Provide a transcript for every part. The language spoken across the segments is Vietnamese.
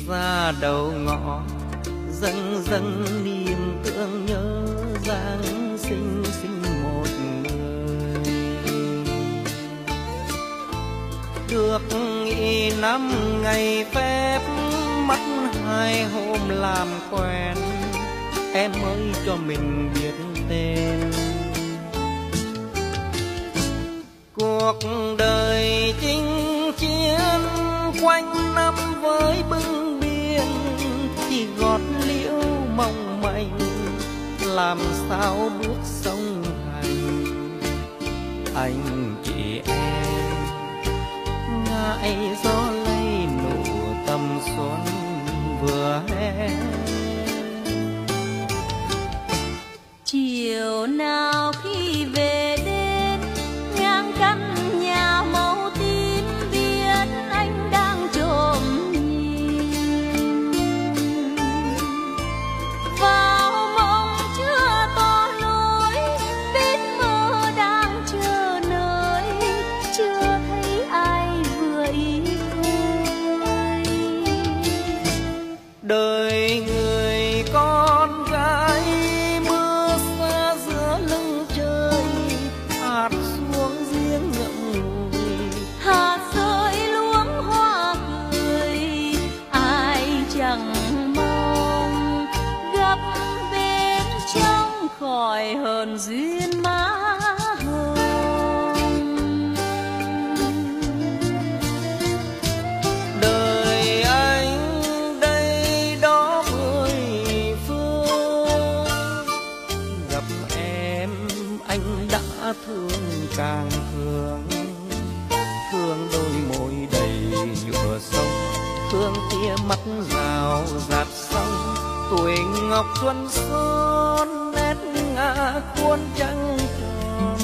ra đầu ngõ, dâng dâng niềm thương nhớ Giáng sinh sinh một người. Được nghỉ 5 ngày phép, mất 2 hôm làm quen, em mới cho mình biết tên. Cuộc đời chinh chiến quanh năm với bưng biên, chỉ gót liễu mong manh, làm sao bước sông hành. Anh chị em ngại gió lây nụ tầm xuân vừa hè. Chiều nào khi về đến ngang căn nhà màu tím, biết anh đang trộm nhìn vào mộng chưa tỏ lối, biết mơ đang chờ nơi, chưa thấy ai vừa ý thôi. Đời người con gái mưa xa giữa lưng trời, hạt xuống giếng ngậm ngùi, Hạt rơi luống hoa cười, ai chẳng mong gặp bên trong khỏi hờn duyên má hồng. đời anh đây đó 10 phương, gặp em anh đã thương càng thương. Thương đôi môi đầy nhựa sông, thương tia mắt rào rạt sông, tuổi ngọc xuân son nét ngã cuốn trăng tròn.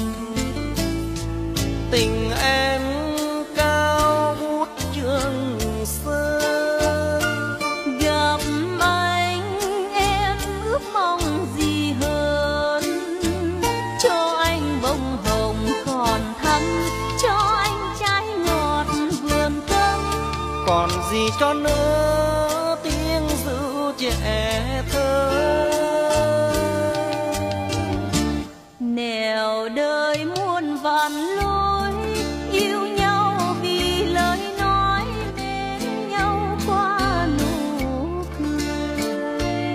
Tình em cao vút trường sơn, Gặp anh em ước mong gì hơn, cho anh bông hồng còn thắm, cho anh trái ngọt vườn cấm. còn gì cho nữa tiếng ru trẻ thơ. Nẻo đời muôn vạn lối, yêu nhau vì lời nói, mến nhau qua nụ cười.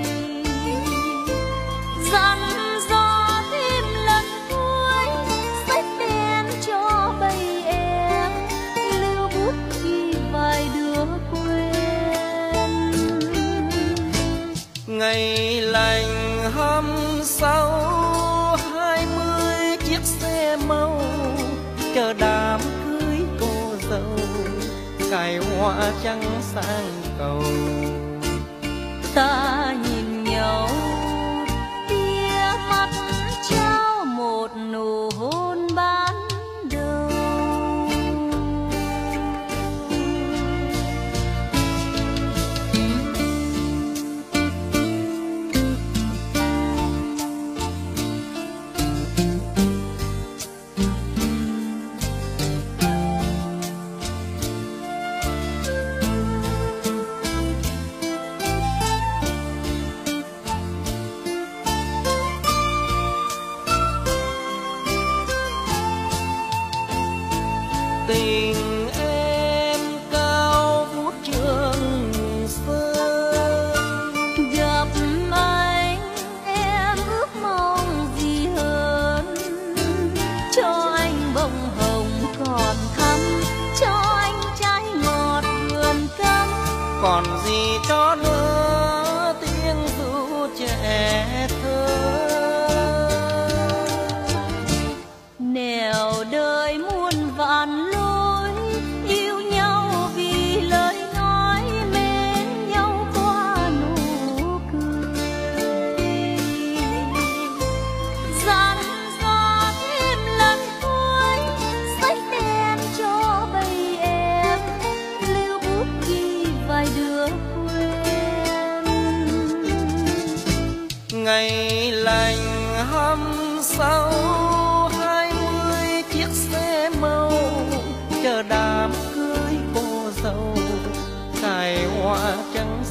Dặn dò thêm lần cuối, sách đen cho bầy em, lưu bút ghi vài đứa quên. Ngày lành hôm sau 20 chiếc xe màu, chờ đám cưới cô dâu, cài hoa trắng sang cầu. Ta nhìn nhau tia mắt trao một nụ hôn ban đầu. Tình em cao vút trường sơn, Gặp anh em ước mong gì hơn, cho anh bông hồng còn thắm, cho anh trái ngọt vườn cấm. còn gì cho nữa tiếng ru trẻ thơ. Nẻo đời muôn vạn lối, yêu nhau vì lời nói, mến nhau qua nụ cười. Dặn dò thêm lần cuối, sách đen cho bầy em, lưu bút ghi vài đứa quên. Ngày lành hôm sau 20 chiếc xe màu, chờ đám cưới cô dâu, cài hoa trắng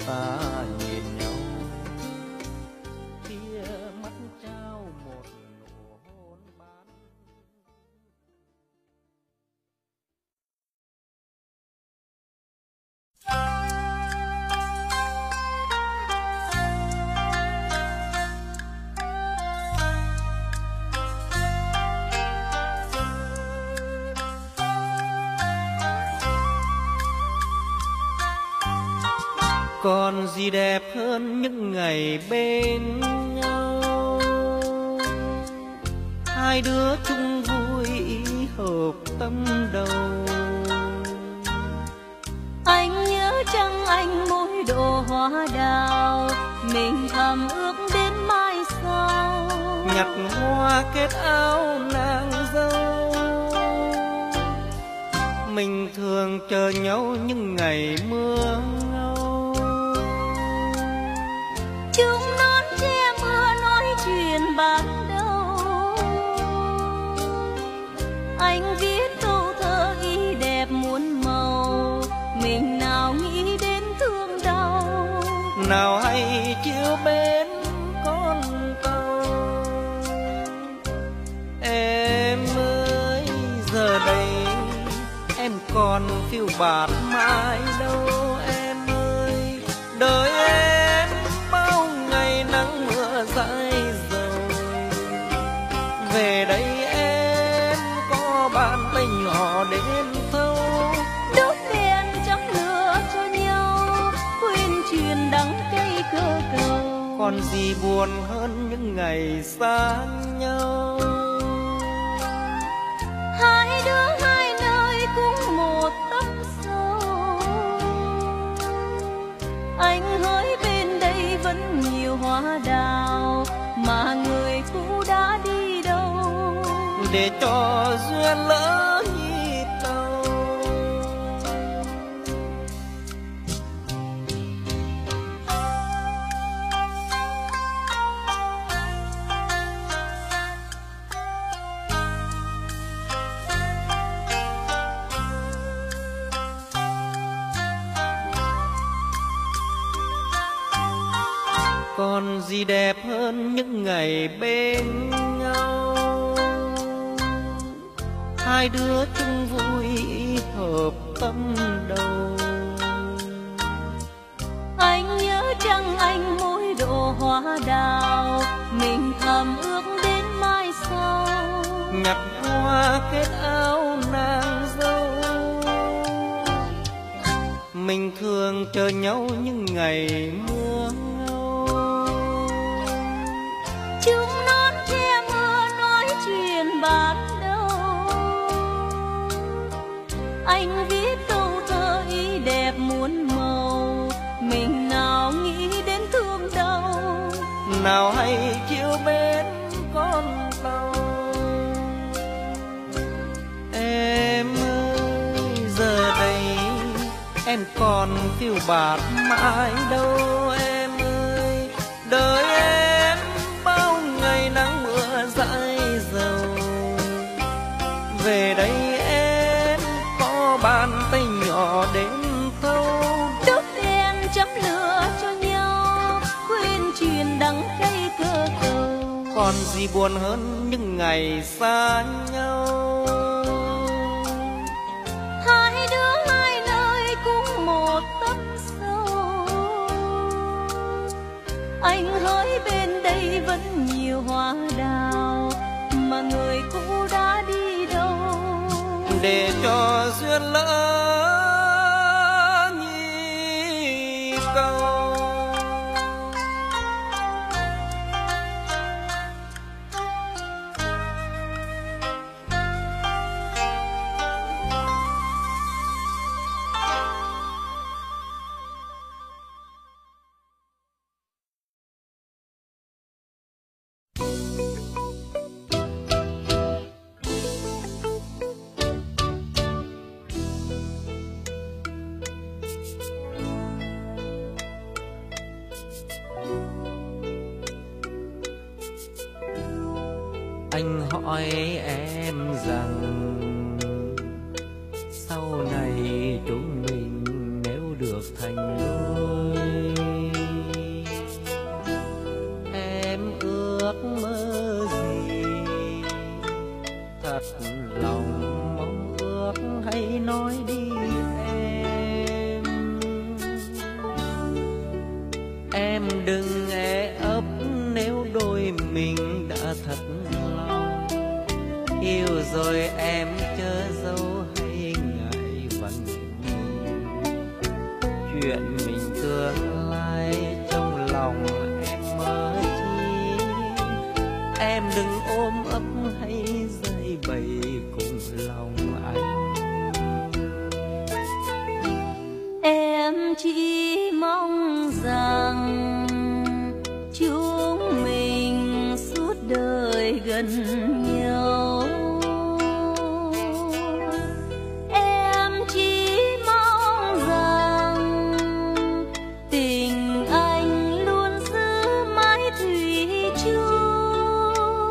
ta nhìn nhau, tia mắt trao một nụ hôn ban. Còn gì đẹp hơn những ngày bên nhau, hai đứa chung vui hợp tâm đầu. Anh nhớ chăng anh mỗi độ hoa đào, mình thầm ước đến mai sau. Nhặt hoa kết áo nàng dâu, mình thường chờ nhau những ngày mưa ngâu. Chúng nón che mưa nói chuyện ban đầu, anh viết câu thơ ý đẹp muôn màu, mình nào nghĩ đến thương đau. Nào hay chiều bên con tàu. Em ơi giờ đây em còn phiêu bạt mãi đâu. Em ơi đời em bao ngày nắng mưa dãi dầu. Về đây em có bàn tay nhỏ đến thâu, Đốt đèn châm lửa cho nhau, quên chuyện đắng cay cơ cầu. còn gì buồn hơn những ngày xa nhau. Hai đứa hai nơi cũng một tâm sâu, anh hỡi bên đây vẫn nhiều hoa đào, mà người cũ đã đi đâu. Để cho duyên lỡ nhịp đầu. Còn gì đẹp hơn những ngày bên nhau, hai đứa chung vui hợp tâm đầu. Anh nhớ chăng anh mỗi độ hoa đào, mình thầm ước đến mai sau. Nhặt hoa kết áo nàng dâu, mình thường chờ nhau những ngày mưa ngâu. Chúng nón che mưa nói chuyện ban đầu, anh viết câu thơ ý đẹp muôn màu, mình nào nghĩ đến thương đau. Nào hay chiều bên con tàu. Em ơi giờ đây em còn phiêu bạt mãi đâu. Em ơi đời em bao ngày nắng mưa dãi dầu. Về đây em có bàn tay nhỏ đến thâu, Đốt đèn châm lửa cho nhau, quên chuyện đắng cay cơ cầu. còn gì buồn hơn những ngày xa nhau. Hai đứa hai nơi cũng một tâm sâu, anh hỡi bên đây vẫn nhiều hoa đào, mà người cũ đã đi đâu. Để cho duyên lỡ nhịp cầu. Anh hỏi em rằng sau này chúng mình nếu được thành đôi, Em đừng e ấp nếu đôi mình đã thật lòng. Yêu rồi em chớ giấu hay ngại vắng. Chuyện mình tương lai trong lòng em mơ chi. Em đừng ôm ấp hay dây bày cùng lòng anh. Em chỉ mong rằng chúng mình suốt đời gần nhau. Em chỉ mong rằng tình anh luôn giữ mãi thủy chung.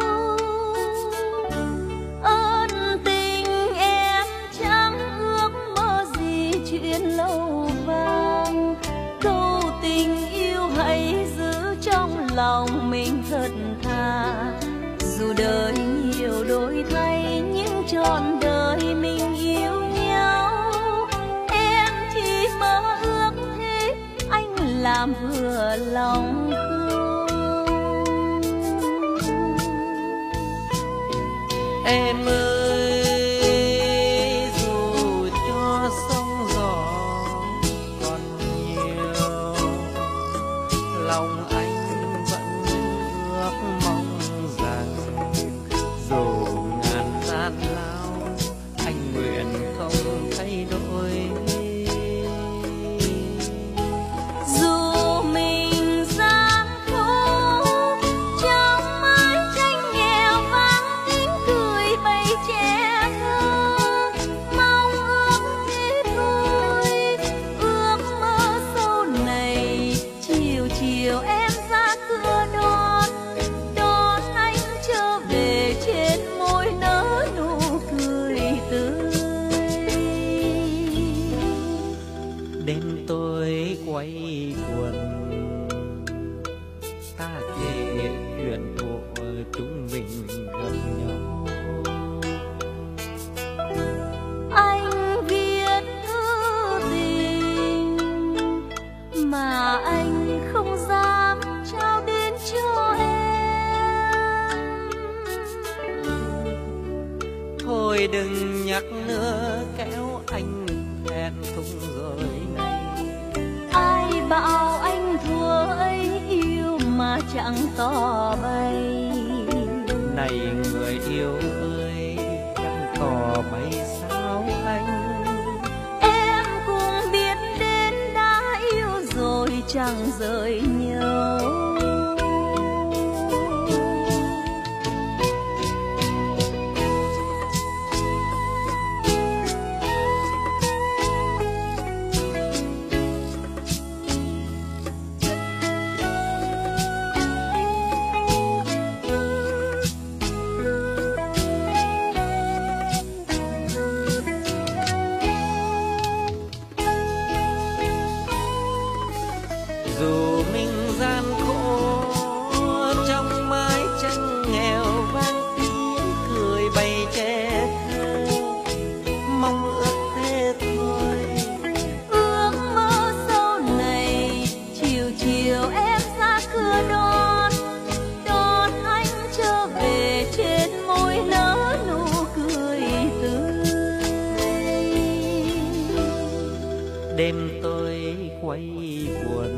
Ơn tình em chẳng ước mơ gì chuyện lâu vang. Câu tình yêu hãy giữ trong lòng mình thật thà. Dù đời nhiều đổi thay nhưng trọn đời mình yêu nhau. Em chỉ mơ ước thế anh làm vừa lòng không. Em ơi, dù cho sóng gió còn nhiều, lòng anh vẫn ước mong rằng dù ngàn gian lao, anh nguyện không thay đổi. Dù mình gian khổ trong mái tranh nghèo vắng tiếng cười bầy trẻ thơ, mong ước thế thôi, ước mơ sau này chiều chiều em ra cửa đón anh trở về trên môi nở nụ cười tươi. Đêm tôi quay quần, ta kể chuyện của chúng mình gần nhau. Anh viết thư tình mà anh không dám trao đến cho em. Thôi đừng nhắc nữa kéo anh hẹn thùng rồi này. Ai bảo anh thua ấy yêu mà chẳng tỏ bày. Này người yêu ơi, chẳng tỏ bày sao anh. Em cũng biết đến đã yêu rồi chẳng rời nhau. Dù mình gian khổ trong mái tranh nghèo vang tiếng cười bày trẻ thơ, mong ước thế thôi. Ước mơ sau này chiều chiều em ra cửa đón anh trở về trên môi nở nụ cười tươi. Đêm tôi quay quần,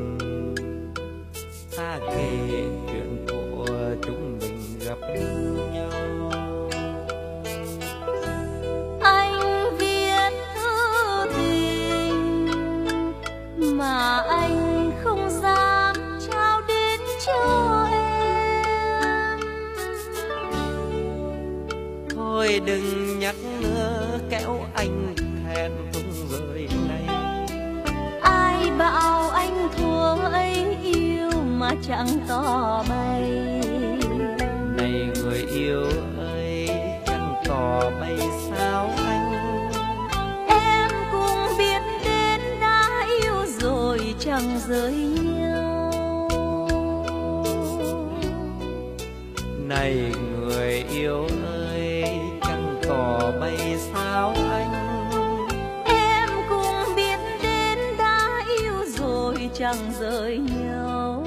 ta kể chuyện của chúng mình gặp nhau. Anh viết thư tình mà anh không dám trao đến cho em. Thôi đừng nhắc nữa kéo anh hẹn thùng rồi này. Ai bảo anh thua ấy yêu mà chẳng tỏ bày. Này người yêu ơi, chẳng tỏ bày sao anh. Em cũng biết đến đã yêu rồi chẳng rời nhau. Này người yêu ơi, chẳng tỏ bày sao anh. Em cũng biết đến đã yêu rồi chẳng rời nhau.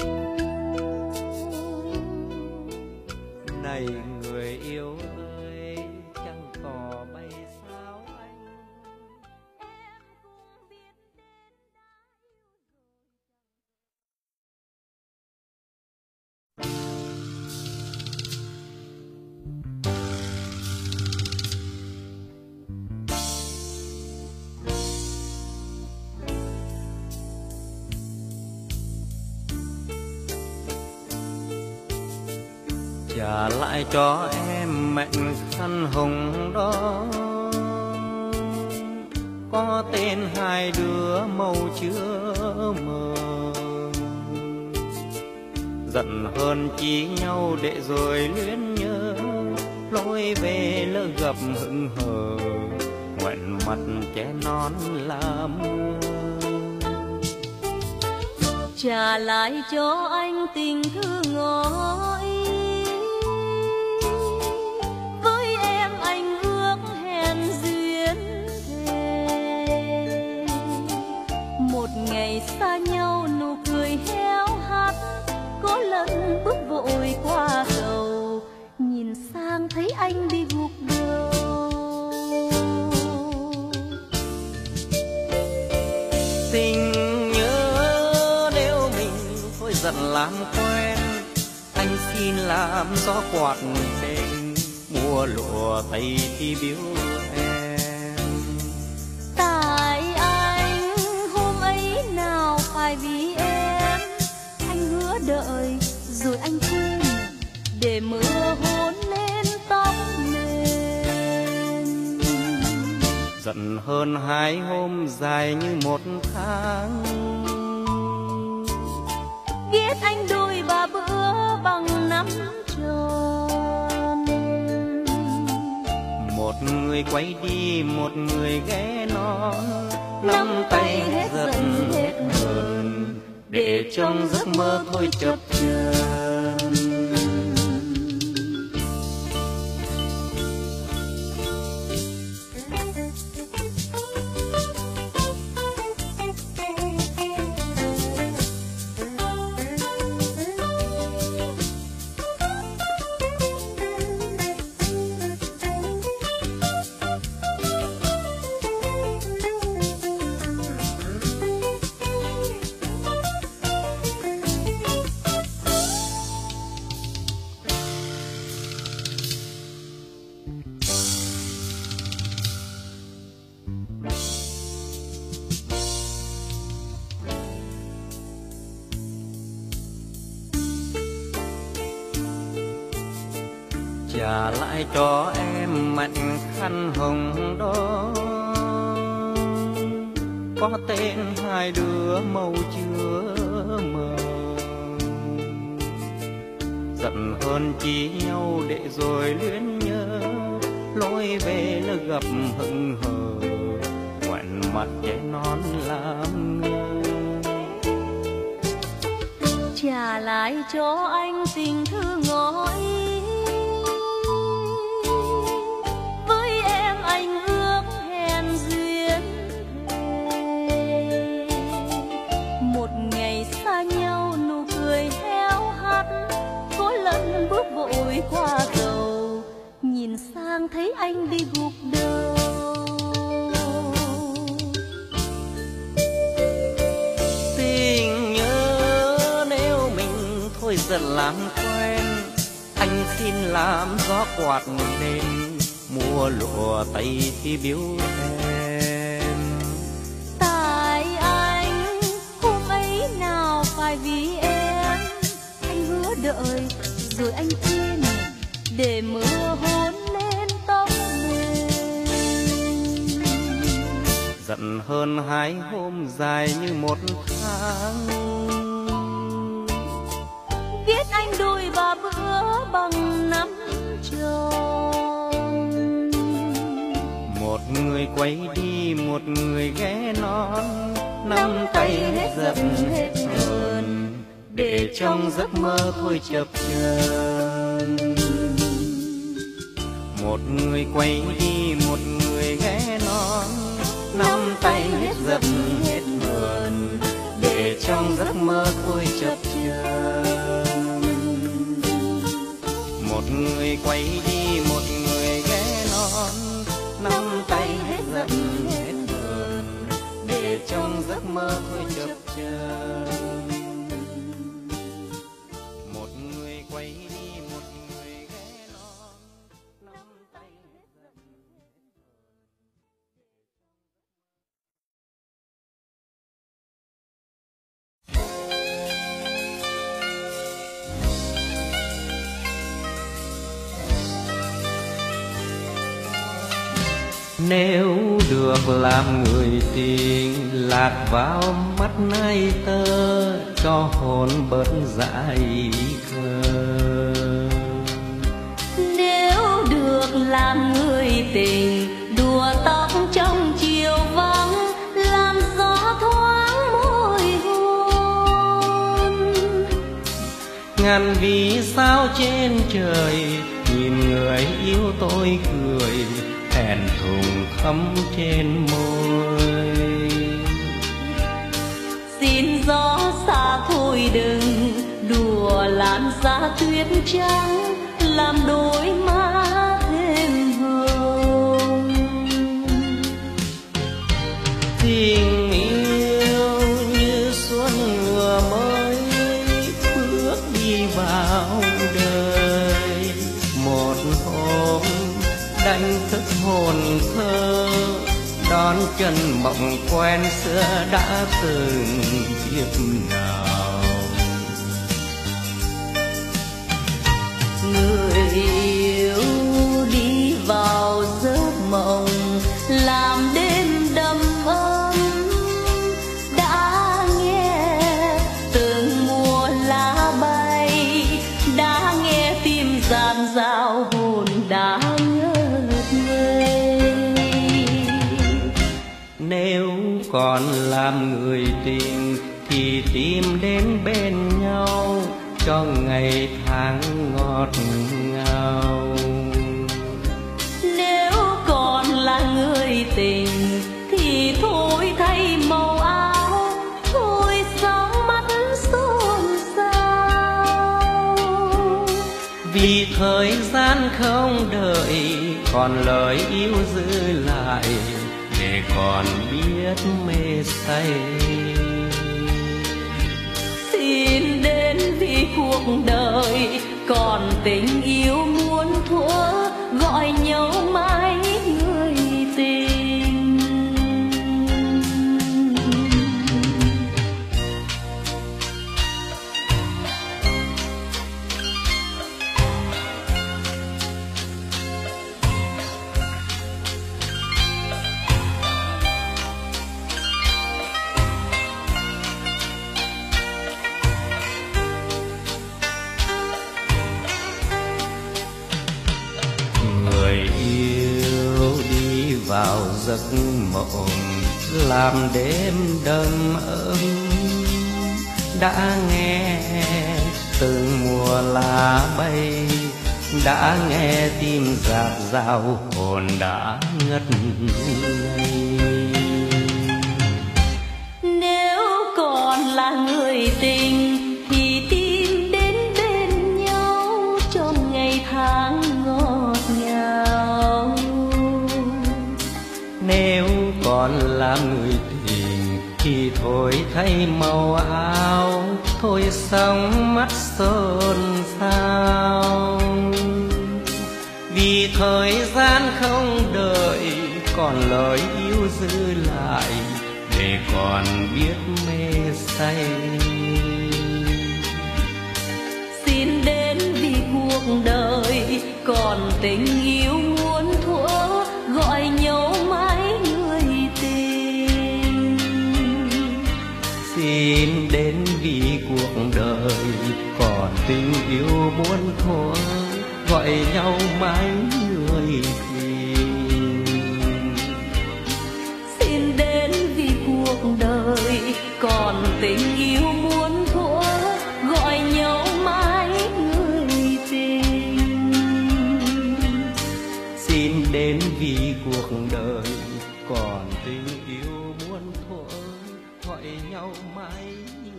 Này người yêu ơi, chẳng có bay sao anh. Trả lại cho em mệnh khăn hồng đó, có tên hai đứa màu chưa mờ. Giận hơn chí nhau để rồi luyến nhớ, lối về lỡ gặp hững hờ, ngoảnh mặt che nón làm mưa. Trả lại cho anh tình thư ngỏ ý, với em anh ước hẹn duyên thề. Một ngày xa nhau nụ cười héo hắt, có lần bước vội qua cầu, nhìn sang thấy anh đi gục đầu. Tình nhớ nếu mình thôi giận làm quen, anh xin làm gió quạt đêm, mua lụa Tây thì biếu em. Tại anh hôm ấy nào phải vì em, anh hứa đợi rồi anh quên, để mưa hôn lên tóc mềm. Giận hơn 2 hôm dài như 1 tháng, ghét anh đôi 3 bữa bằng 5 tròn. một người quay đi một người ghé non, nắm tay hết giận hết hờn, để trong giấc mơ thôi chập chờn. Trả lại cho em mảnh khăn hồng đó, có tên hai đứa màu chưa mờ. Giận hơn chí nhau để rồi luyến nhớ, lối về lỡ gặp hững hờ, ngoảnh mặt che nón làm ngơ. Trả lại cho anh tình thư ngỏ ý, với em anh ước hẹn duyên thề. Một ngày xa nhau nụ cười héo hắt, có lần bước vội qua cầu, nhìn sang thấy anh đi gục đầu. Tình nhớ nếu mình thôi giận làm quen, anh xin làm gió quạt đêm, mua lụa Tây thì biếu em. Tại anh hôm ấy nào phải vì em, anh hứa đợi rồi anh quên, để mưa hôn lên tóc mềm. Giận hơn 2 hôm dài như 1 tháng, ghét anh đôi 3 bữa bằng 5 tròn. một người quay đi một người ghé non, nắm tay hết giận hết hờn, để trong giấc mơ thôi chập chờn. Một người quay đi một người ghé non, nắm tay hết giận hết hờn, để để trong giấc mơ tôi chập chờn. Một người quay đi, một người ghé non, nắm tay hết giận hết hờn, để trong giấc mơ tôi chập chờn. Một người quay đi, một người ghé non, nắm tay hết giận hết hờn. Nếu được làm người tình, lạc vào mắt nay tơ, cho hồn bớt dại khờ. Nếu được làm người tình, đùa tóc trong chiều vắng, làm gió thoáng môi hôn. Ngàn vì sao trên trời, nhìn người yêu tôi cười, hẹn thùng thắm trên môi. Xin gió xa thôi đừng đùa làn da tuyết trắng, làm đôi má thêm hồng. Tình yêu như xuân mùa mới bước đi vào đời, một hôm đánh thức hồn thơ, đón chân mộng quen xưa đã từng kiếp nào. Người yêu đi vào giấc mộng, làm đêm đầm ấm, đã nghe từng mùa lá bay, đã nghe tim dạt dào hồn đã ngất ngây. Nếu còn làm người tình thì tìm đến bên nhau, cho ngày tháng ngọt ngào. Nếu còn là người tình thì thôi thay màu áo, thôi sóng mắt xôn xao. Vì thời gian không đợi, còn lời yêu giữ lại, để còn biết mê say. Xin đến vì cuộc đời còn tình yêu muôn thuở, gọi nhau mãi người tình. Vào giấc mộng làm đêm đầm ấm, đã nghe từng mùa lá bay, đã nghe tim rạp rào hồn đã ngất ngây. Nếu còn là người tình thì tìm đến bên nhau, trong ngày tháng ngọt ngào. Nếu còn làm người tình thì thôi thay màu áo, thôi sóng mắt xôn xao. Vì thời gian không đợi, còn lời yêu giữ lại, để còn biết mê say. Xin đến vì cuộc đời còn tình yêu muôn thuở, gọi nhau mãi người tình. Xin đến vì cuộc đời còn tình yêu muôn thuở, gọi nhau mãi người tình. Xin đến vì cuộc đời còn tình yêu muôn thuở, gọi nhau mãi người tình. Xin đến vì cuộc đời còn tình yêu muôn thuở, gọi nhau mãi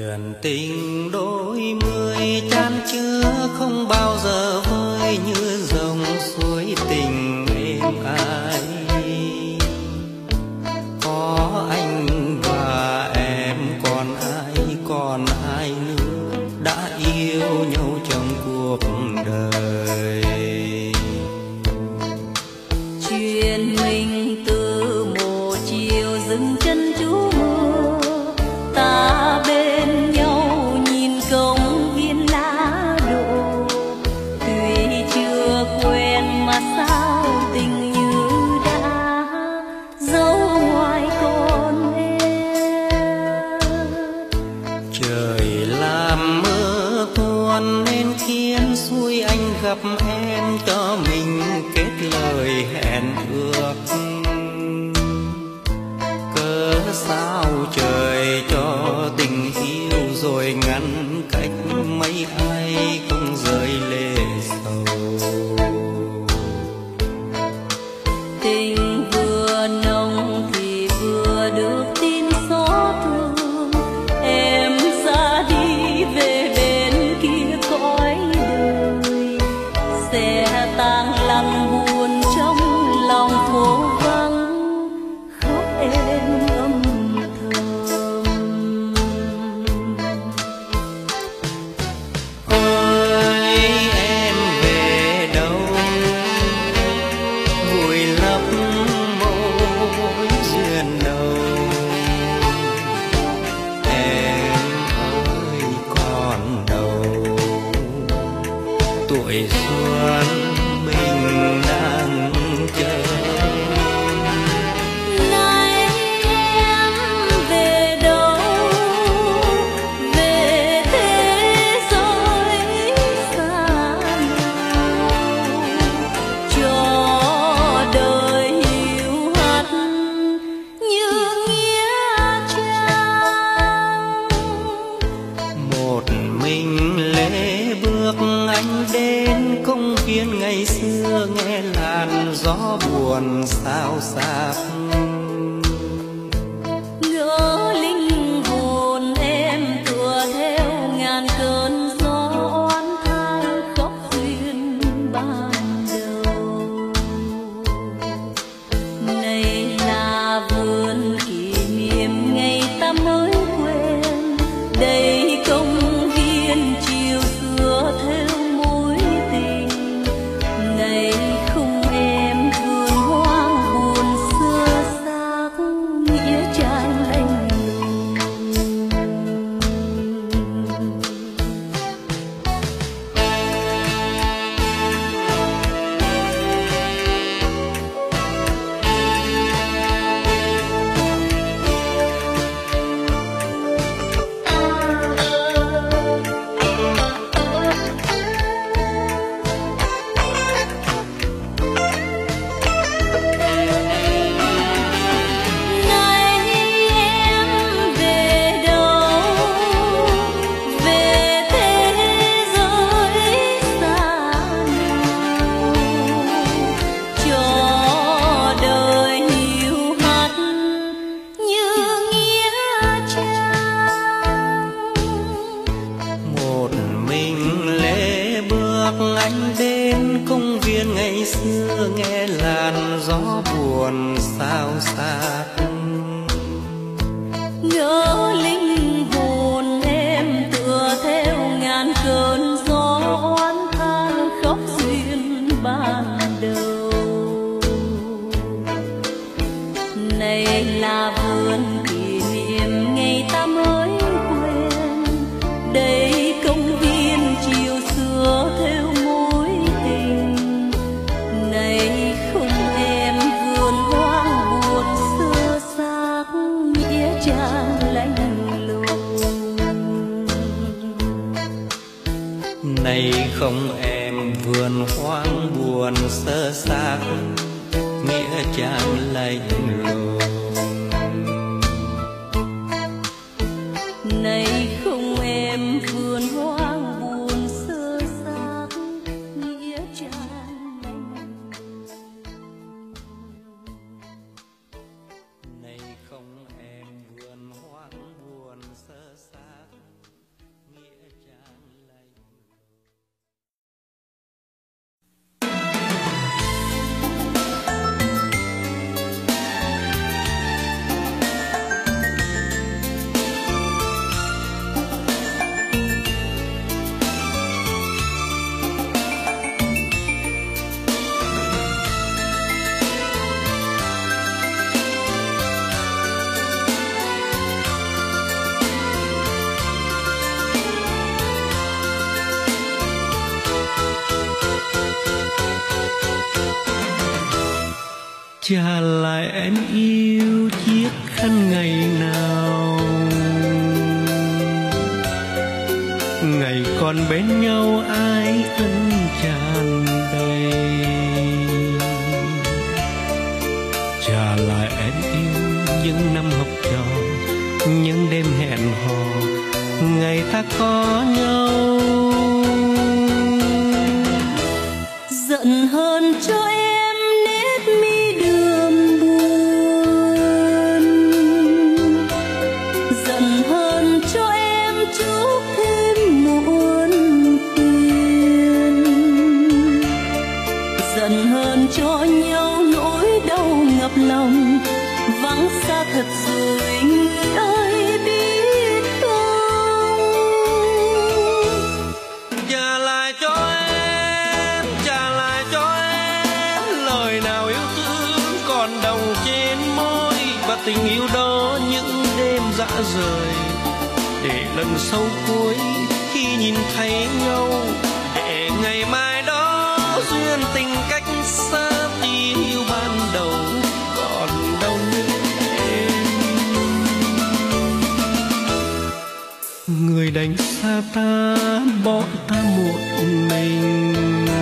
Chuyện tình đôi mươi chan chứa không bao giờ vơi như dòng suối tình êm ái. Có anh và em còn ai nữa đã yêu nhau trong cuộc đời. Chuyện mình từ một chiều dừng chân trú mưa, ta bên nhau nhìn công viên lá đổ. Tuy chưa quen mà sao tình như đã dấu ngoài con em. Trời làm mưa tuôn nên khiến xui anh gặp em, cho mình kết lời hẹn ước. Cớ sao trời cho tình yêu rồi ngăn cách, mấy ai không rơi lệ sầu. Tình vừa nồng thì vừa được tin xót thương, em ra đi về bên kia cõi đời. Sẽ tang lặng buồn trong lòng phố vắng, khóc em âm thầm. Ôi em về đâu, vùi lấp mối duyên đầu. Em ơi còn đâu, tuổi xuân mình đang chờ. Này em về đâu, về thế giới xa nào, cho đời hiu hắt như nghĩa trang. Một mình lễ bước anh đến công viên ngày xưa, nghe làn gió buồn xao xạc. Ngỡ linh hồn em tựa theo ngàn cơn gió oán than, khóc duyên ban đầu. Này là vườn kỷ niệm ngày ta mới quen, đây công viên chiều xưa theo mối tình. Này không em vườn hoang buồn xưa xác, nghĩa trang lạnh lùng. Này em về đâu, về thế giới xa nào, cho đời hiu hắt như nghĩa trang. Một mình lễ bước anh đến công viên ngày xưa, nghe làn gió buồn xao xạc. Ngỡ linh hồn em tựa theo ngàn cơn gió oán than, khóc duyên ban đầu. Này là vườn kỷ niệm ngày ta mới quen, đây công viên chiều xưa theo mối tình. Này không em vườn hoang buồn xưa xác, nghĩa trang lạnh lùng. Này không em vườn hoang buồn sơ xác, nghĩa trang lạnh lùng. Này không em vườn hoang buồn xưa xác, nghĩa trang lạnh lùng. Này không em vườn hoang buồn sơ xác. trả lại em yêu chiếc khăn ngày nào, ngày còn bên nhau ai ân tràn đầy. Trả lại em yêu những năm học trò, những đêm hẹn hò, ngày ta có nhau. Giận hơn cho em nét mi đường buồn, giận hơn cho em chuốc thêm muộn phiền, giận hơn cho nhau nỗi đau ngập lòng, vắng xa thật rồi người ơi biết không. Trả lại cho em, trả lại cho em lời nào yêu thương còn đồng trên môi, và tình yêu đó những đêm dã rời, để lần sau cuối khi nhìn thấy nhau, để ngày mai đó duyên tình cách xa tình yêu ban đầu còn đâu nữa em. Người đành xa ta bỏ ta một mình,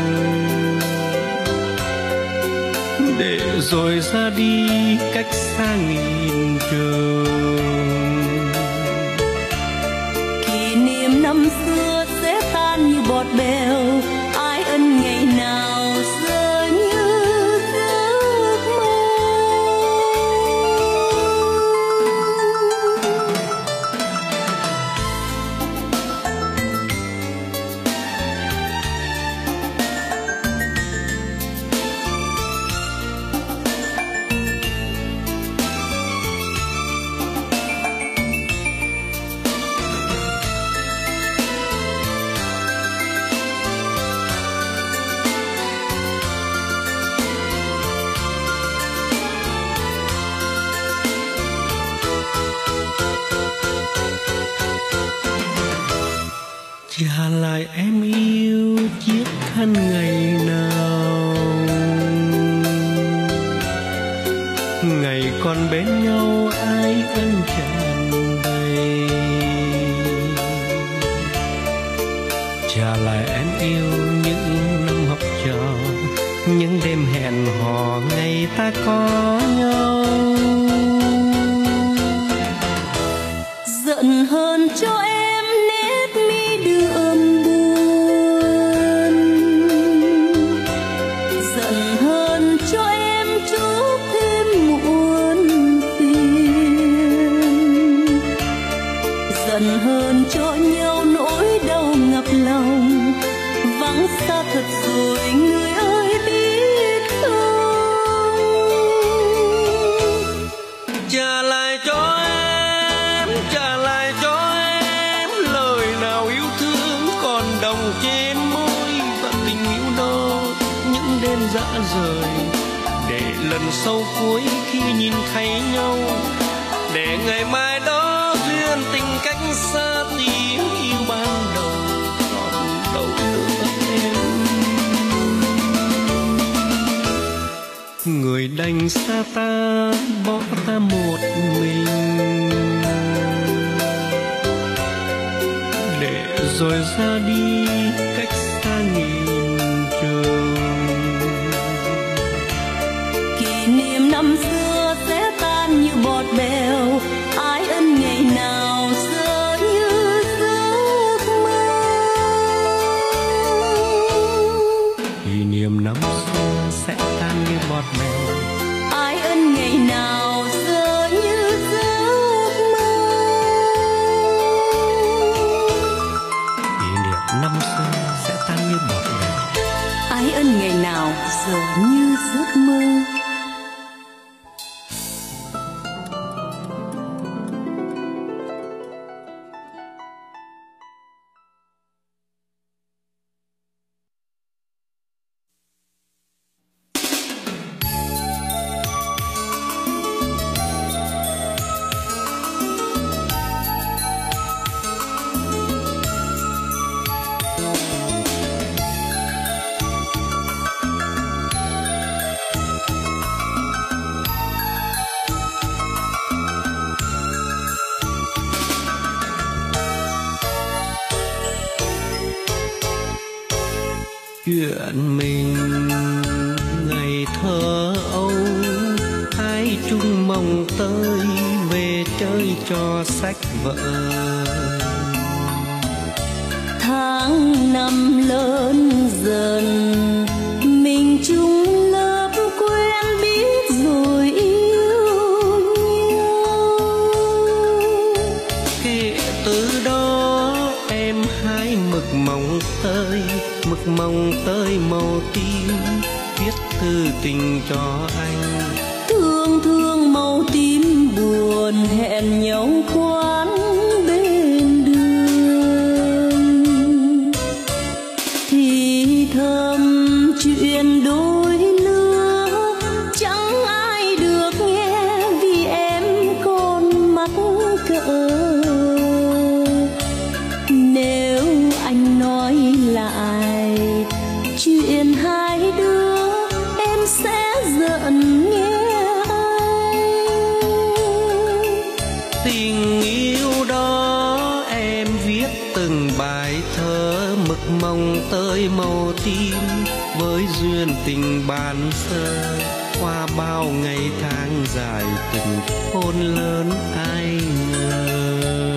để rồi ra đi cách xa nghìn trường. Kỷ niệm năm xưa sẽ tan như bọt bèo, ai ân ngày nào giờ như giấc mơ. Trả lại em yêu chiếc khăn ngày nào, ngày còn bên nhau ai ân tràn đầy. Trả lại em yêu những năm học trò, những đêm hẹn hò, ngày ta có nhau. Giận hơn cho em nét mi đường buồn, giận hơn cho em chuốc thêm muộn phiền, giận hơn cho nhau nỗi đau ngập lòng, vắng xa thật rồi người ơi biết không. Trả lại cho em, trả lại cho em lời nào yêu thương còn đồng trên môi, và tình yêu đó những đêm dã rời, để lần sau cuối khi nhìn thấy nhau, để ngày mai đó duyên tình cách xa tiếng yêu ban đầu còn đâu nữa em. Người đành xa ta bỏ ta một mình, để rồi ra đi cách xa nghìn trường. Kỷ niệm năm xưa sẽ tan như bọt bèo, ai ân ngày nào giờ như giấc mơ. Kỷ niệm năm xưa sẽ tan như bọt bèo, Ai ân ngày nào giờ như giấc mơ. kỷ niệm năm chuyện mình ngày thơ ấu, hai chung mong tới về chơi trò sách vở. Tháng năm lớn dần, mình chung lớp quen biết rồi yêu nhau. Kể từ đó em hái mực mong tơi màu tím, viết thư tình cho anh. Thương thương màu tím buồn, hẹn nhau quán bên đường. Thì thầm chuyện đôi lứa, chẳng ai được nghe vì em còn mắc cỡ. Nếu anh nói lại chuyện hai đứa, em sẽ giận nghe anh. Tình yêu đó em viết từng bài thơ, mực mong tới màu tím với duyên tình ban sơ. Qua bao ngày tháng dài từng hôn lớn ai ngờ.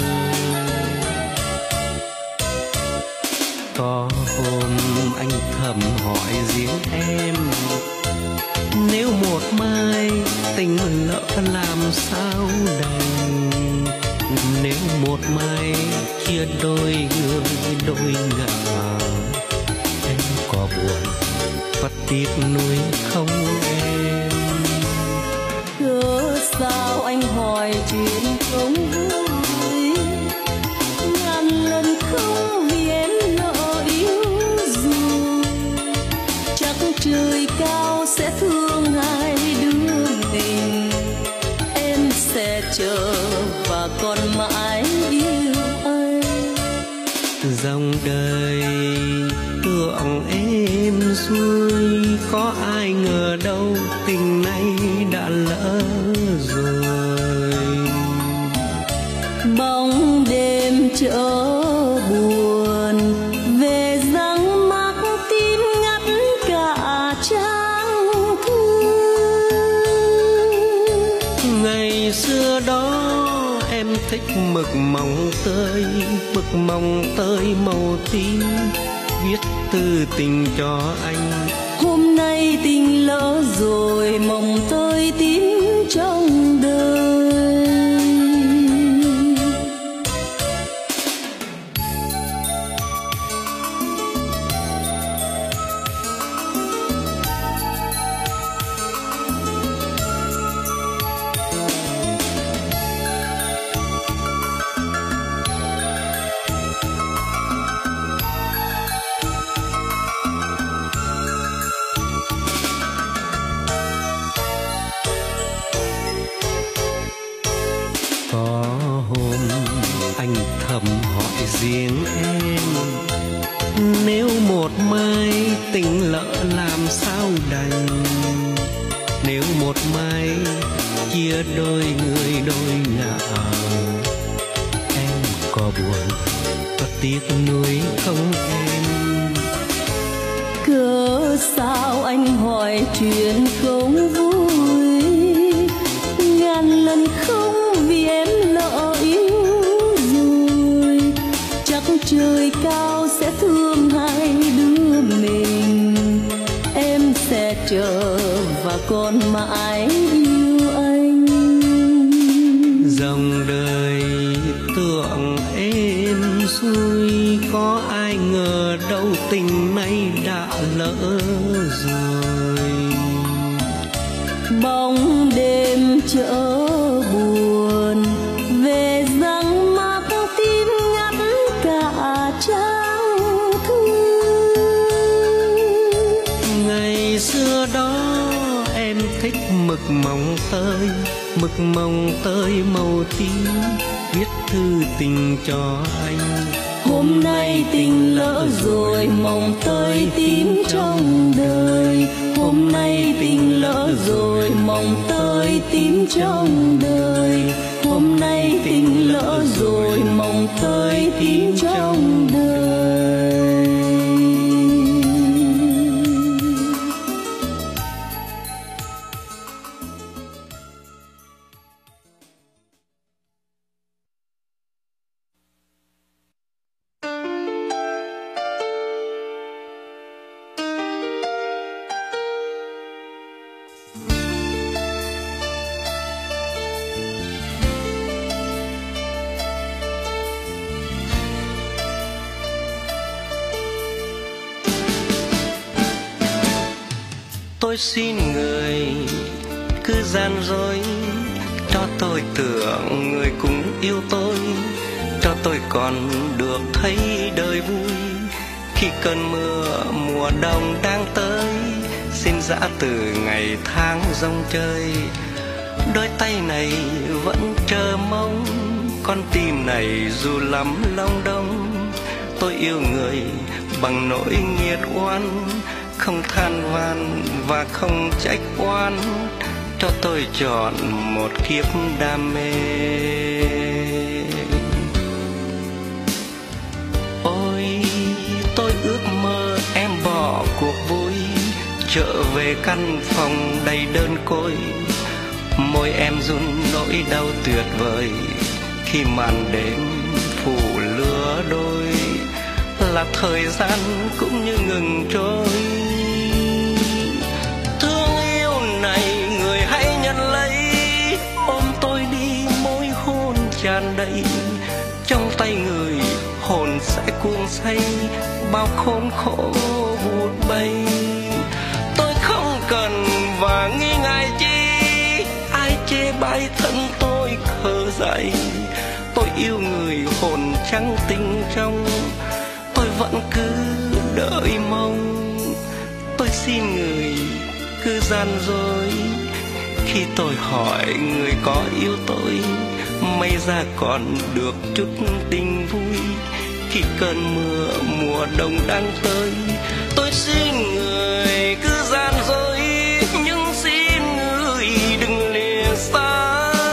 Có hôm anh thầm hỏi riêng em, nếu một mai tình lỡ làm sao đành. Nếu một mai chia đôi người đôi ngả, em có buồn và tiếc nuối không em? Cớ sao anh hỏi chuyện không vui, ngàn lần không vì em lỡ yêu rồi. Chắc trời cao sẽ thương hai đứa mình, em sẽ chờ và còn mãi yêu anh. Dòng đời tưởng em xuôi, có ai ngờ đâu tình này đã lỡ rồi. Bóng đêm chợ buồn, về răng mắc tim ngắt cả trang thư. Ngày xưa đó em thích mực mong tơi màu tím, viết thư tình cho anh. Hôm nay tình lỡ rồi, mong tôi tím trong đời. Có hôm anh thầm hỏi riêng em, nếu một mai tình lỡ làm sao đành. Nếu một mai chia đôi người đôi ngả, em có buồn và tiếc nuối không em? Cớ sao anh hỏi chuyện không vui, ngàn lần không vì em lỡ yêu rồi. Chắc trời cao sẽ thương hai đứa mình, em sẽ chờ và còn mãi yêu anh. Dòng đời tưởng em xuôi, có ai ngờ đâu tình này đã lỡ rồi. Bóng đêm chợ buồn, về răng mắc tim ngắt cả trang thư. Ngày xưa đó em thích mực mong tơi màu tím, viết thư tình cho anh. Hôm nay tình lỡ rồi, mong tơi tím trong đời. Hôm nay tình lỡ rồi, mong tơi tím trong đời. Hôm nay tình lỡ rồi, mong tơi tím trong đời. Tôi xin người cứ gian dối, cho tôi tưởng người cũng yêu tôi, cho tôi còn được thấy đời vui. Khi cơn mưa mùa đông đang tới, xin dã từ ngày tháng rong chơi. Đôi tay này vẫn chờ mong, con tim này dù lắm long đong. Tôi yêu người bằng nỗi nghiệt oan, không than van và không trách oan, cho tôi chọn một kiếp đam mê. Ôi tôi ước mơ em bỏ cuộc vui, trở về căn phòng đầy đơn côi. Môi em run nỗi đau tuyệt vời, khi màn đêm phủ lứa đôi. Là thời gian cũng như ngừng trôi. Thương yêu này người hãy nhận lấy, ôm tôi đi môi hôn tràn đầy. Trong tay người hồn sẽ cuồng say, bao khốn khổ vụt bay. Tôi không cần và nghi ngại chi, ai chê bai thân tôi khờ dại. Tôi yêu người hồn trắng tinh trong, tôi vẫn cứ đợi mong. Tôi xin người cứ gian dối, khi tôi hỏi người có yêu tôi, may ra còn được chút tình vui. Khi cơn mưa mùa đông đang tới, tôi xin người cứ gian dối, nhưng xin người đừng lìa xa.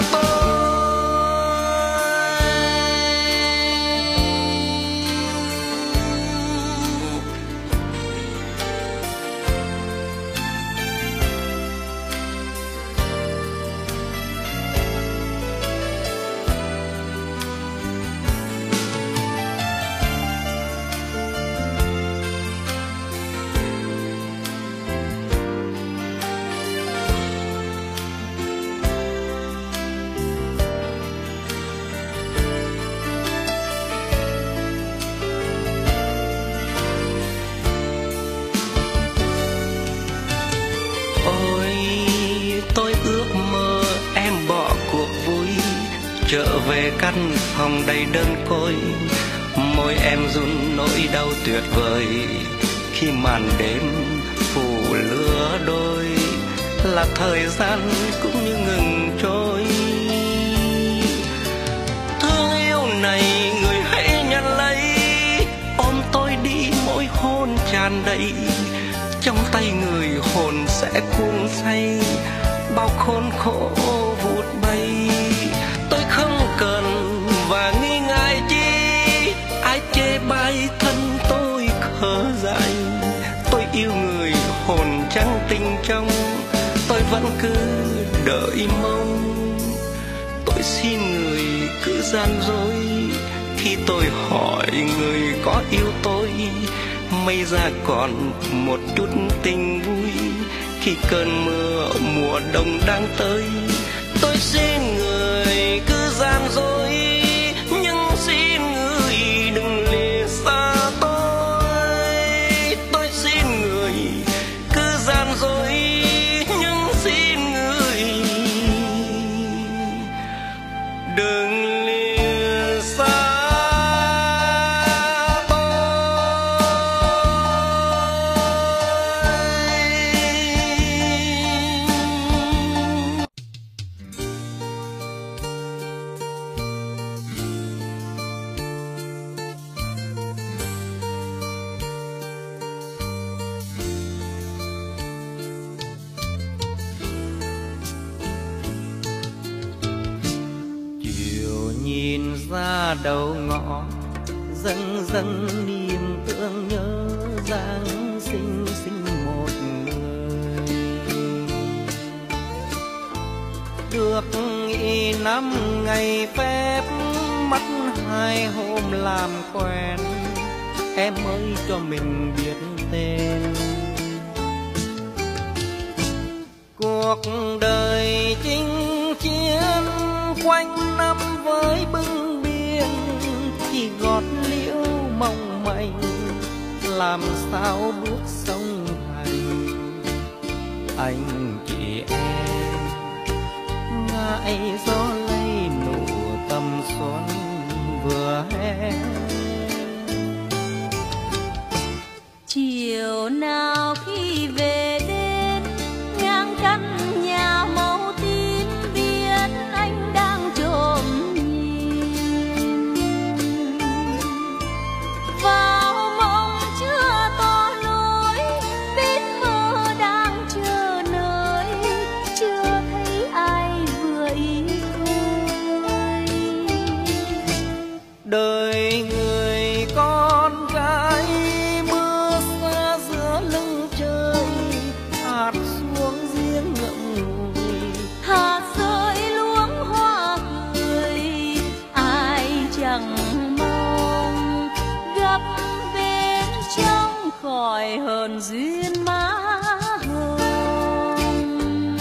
Trở về căn phòng đầy đơn côi, môi em run nỗi đau tuyệt vời. Khi màn đêm phủ lứa đôi, là thời gian cũng như ngừng trôi. Thương yêu này người hãy nhận lấy, ôm tôi đi môi hôn tràn đầy. Trong tay người hồn sẽ cuồng say, bao khốn khổ vụt bay. Tôi không cần và nghi ngại chi, ai chê bai thân tôi khờ dại. Tôi yêu người hồn trắng tinh trong, tôi vẫn cứ đợi mong. Tôi xin người cứ gian dối, khi tôi hỏi người có yêu tôi, may ra còn một chút tình vui. Khi cơn mưa mùa đông đang tới, tôi xin người cứ gian dối, nhưng xin người đừng lìa xa tôi. Tôi xin người cứ gian dối, nhưng xin người đừng lìa xa. Ra đầu ngõ dâng dâng niềm thương nhớ, Giáng sinh sinh một người. Được nghỉ 5 ngày phép, mất 2 hôm làm quen, em mới cho mình biết tên. Cuộc đời chinh chiến quanh năm với bưng biên, chỉ gót liễu mong manh, làm sao bước sông hành. anh chị em. Ngại gió lây nụ tầm xuân vừa hè. Chiều nào khi về đến ngang căn nhà màu tím biên, anh đang trộm nhìn vào mong chưa tỏ lối, biết mơ đang chờ nơi, chưa thấy ai vừa ý thôi. Đời người con gái mưa xa giữa lưng trời, hạt xuống riêng ngậm ngùi, Hạt rơi luống hoa cười, ai chẳng mong gặp bên trong khỏi hờn duyên má hồng.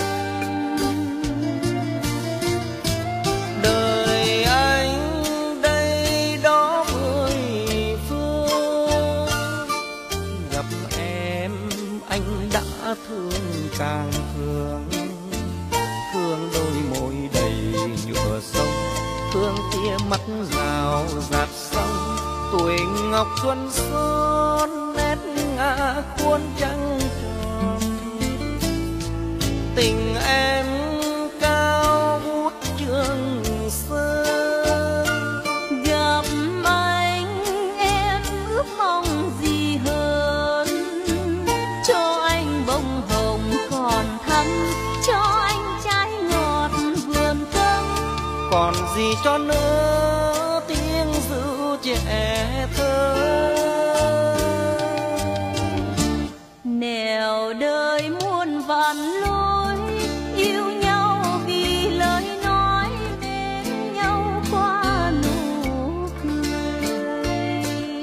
đời anh đây đó mười phương, gặp em anh đã thương càng thương. Thương đôi môi đầy nhựa sông, thương tia mắt rào rạt sông, tuổi ngọc xuân son nét ngã khuôn trăng tròn. Tình em cao vút trường sơn, gặp anh em ước mong gì hơn, cho anh bông hồng còn thắm, cho anh trái ngọt vườn cấm. còn gì cho nữa tiếng ru trẻ thơ. Nẻo đời muôn vạn lối, yêu nhau vì lời nói, mến nhau qua nụ cười.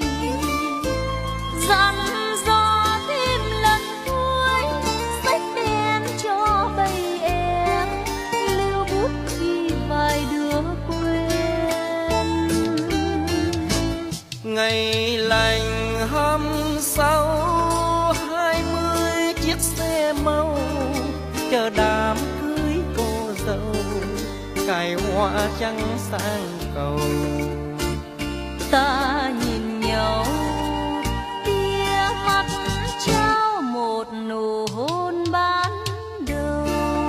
Dặn dò thêm lần cuối, sách đen cho bầy em, lưu bút ghi vài đứa quên. Ngày lành hôm sau 20 chiếc xe màu, chờ đám cưới cô dâu, cài hoa trắng sang cầu. Ta nhìn nhau, tia mắt trao một nụ hôn ban đầu.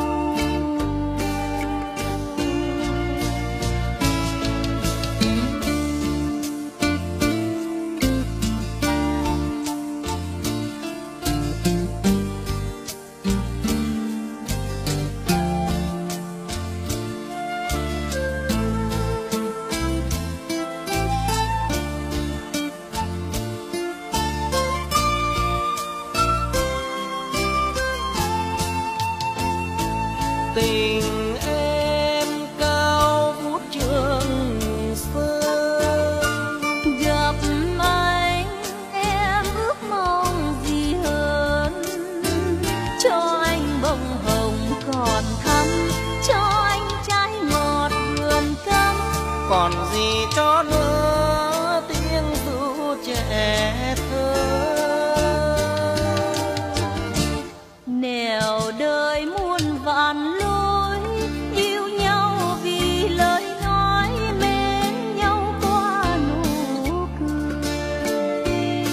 Tình em cao vút trường sơn, Gặp anh em ước mong gì hơn, cho anh bông hồng còn thắm, cho anh trái ngọt vườn cấm. còn gì cho nữa tiếng ru trẻ thơ. Nẻo đời muôn vạn lối, yêu nhau vì lời nói, mến nhau qua nụ cười.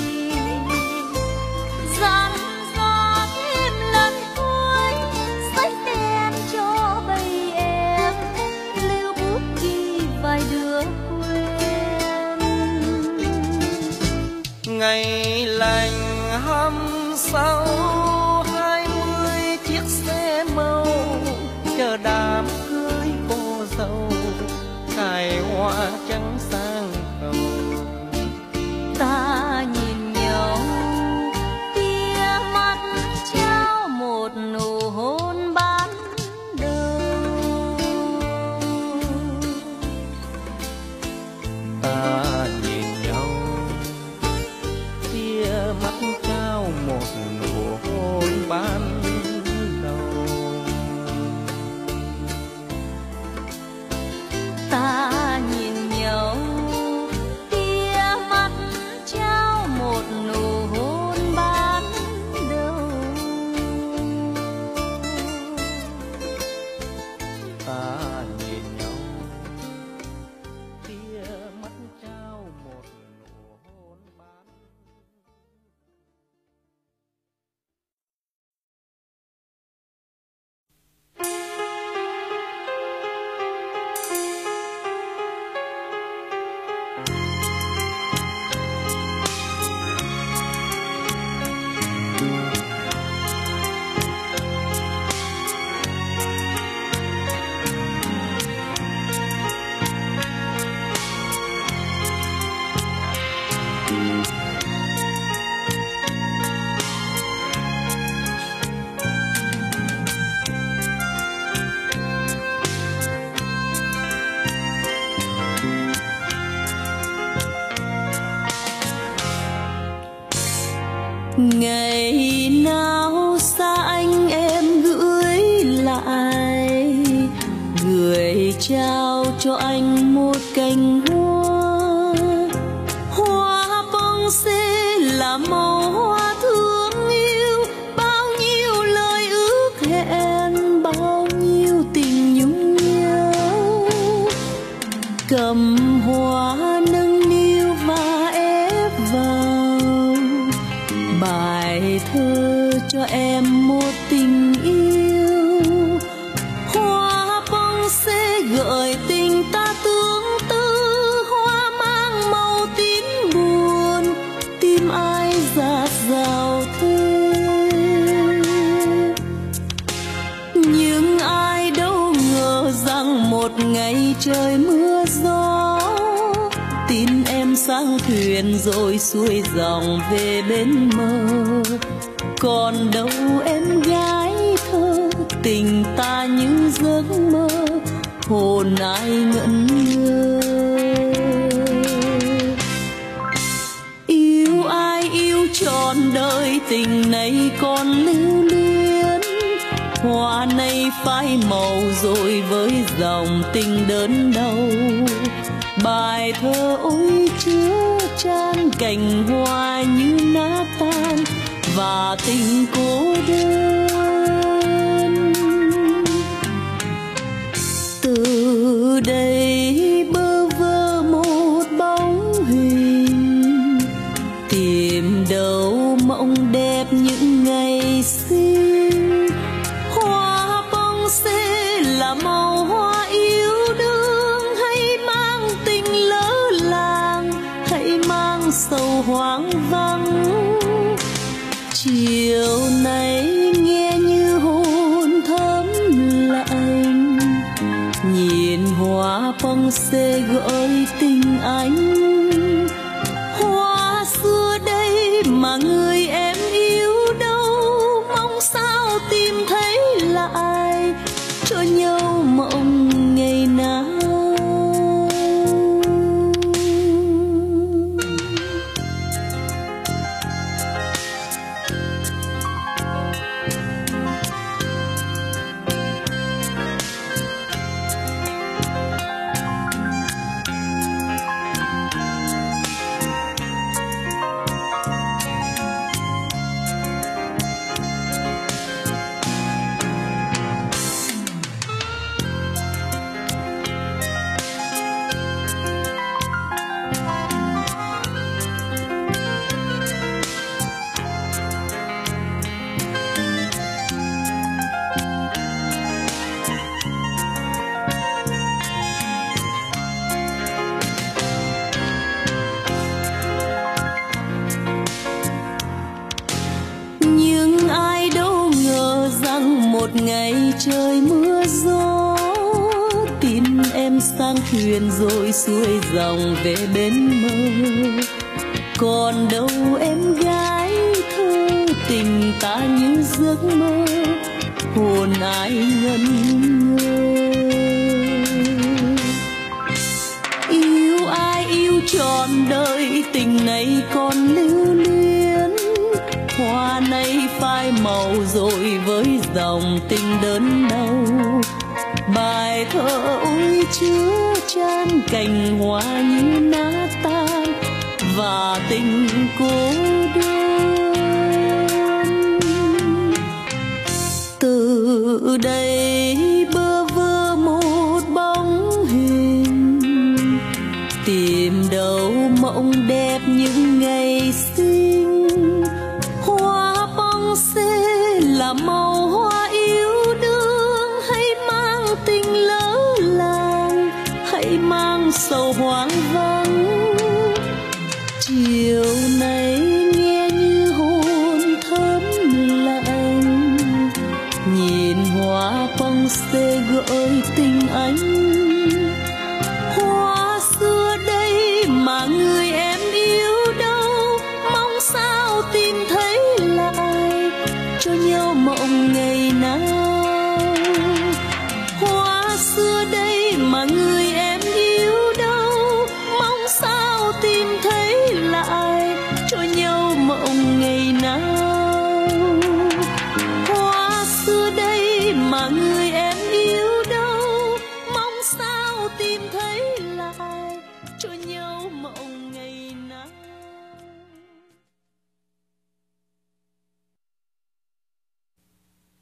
Dặn dò thêm lần cuối, sách đen cho bầy em, lưu bút ghi vài đứa quên. Ngày lành hôm sau 20 chiếc xe màu, chờ đám cưới cô dâu, cài hoa trắng sang cầu. Ta nhìn nhau, tia mắt trao một nụ hôn ban đầu. Ta nhìn nhau, tia mắt trao một nụ hôn ban đầu. Ta nhìn nhau, tia mắt trao một nụ hôn ban đầu. Ngày nào xa anh em gửi lại, gửi trao cho anh một cành hoa. Hoa bông xê là màu hoa thương yêu, bao nhiêu lời ước hẹn, bao nhiêu tình nhung nhớ. Cầm hoa nâng niu và ép vào bài thơ cho em một tình yêu. Hoa bông sẽ gợi tình ta tương tư, hoa mang màu tím buồn, tim ai dạt dào thơ. Nhưng ai đâu ngờ rằng một ngày trời mưa gió, tin em sang thuyền rồi xuôi dòng về bên mơ. Còn đâu em gái thơ, tình ta như giấc mơ, hồn ai ngẩn ngơ. Yêu ai yêu trọn đời, tình này còn lưu luyến. Hoa này phai màu rồi với dòng tình đớn đau. Bài thơ ôi chứa chan cành hoa như nát tan và tình cô đơn. Từ đây bơ vơ một bóng hình, tìm đâu mộng đẹp những ngày xinh. Hoa bông xê là màu hoa yêu đương, hay mang tình lỡ làng, hay mang sầu hoang vắng. Chiều nay nghe như hồn thấm lạnh, nhìn hoa bông xê gợi tình anh. Hoa xưa đây mà người em yêu đâu, mong sao tìm thấy lại cho nhau mộng ngày nào. Một ngày trời mưa gió, tin em sang thuyền rồi xuôi dòng về bên mơ. Còn đâu em gái thơ, tình ta như giấc mơ, hồn ai ngẩn ngơ. Yêu ai yêu trọn đời, tình này còn lưu luyến. Hoa này phai màu rồi với dòng tình đớn đau. Bài thơ ôi chứa chan cành hoa như nát tan và tình cô đơn. Từ đây bơ vơ một bóng hình, tìm đâu mộng đẹp những ngày xinh. Hoa bông xê là màu hoa yêu đương, hay mang tình lỡ làng, hay mang sầu hoang vắng. Chiều nay nghe như hồn thấm lạnh, nhìn hoa bông xê gợi tình anh.